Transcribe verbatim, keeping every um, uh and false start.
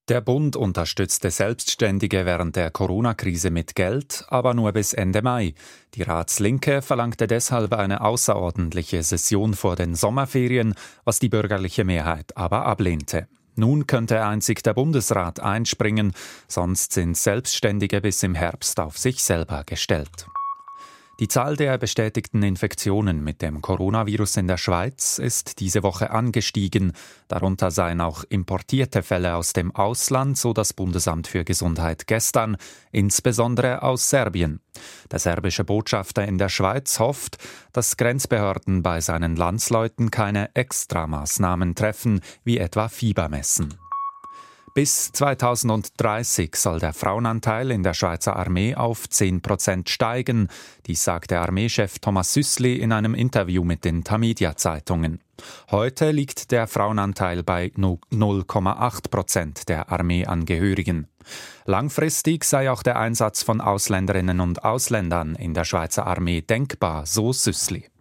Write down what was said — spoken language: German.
Der Bund unterstützte Selbstständige während der Corona-Krise mit Geld, aber nur bis Ende Mai. Die Ratslinke verlangte deshalb eine außerordentliche Session vor den Sommerferien, was die bürgerliche Mehrheit aber ablehnte. Nun könnte einzig der Bundesrat einspringen, sonst sind Selbstständige bis im Herbst auf sich selber gestellt. Die Zahl der bestätigten Infektionen mit dem Coronavirus in der Schweiz ist diese Woche angestiegen. Darunter seien auch importierte Fälle aus dem Ausland, so das Bundesamt für Gesundheit gestern, insbesondere aus Serbien. Der serbische Botschafter in der Schweiz hofft, dass Grenzbehörden bei seinen Landsleuten keine Extramaßnahmen treffen, wie etwa Fiebermessen. Bis zweitausenddreißig soll der Frauenanteil in der Schweizer Armee auf zehn Prozent steigen. Dies sagte Armeechef Thomas Süssli in einem Interview mit den Tamedia-Zeitungen. Heute liegt der Frauenanteil bei null Komma acht Prozent der Armeeangehörigen. Langfristig sei auch der Einsatz von Ausländerinnen und Ausländern in der Schweizer Armee denkbar, so Süssli.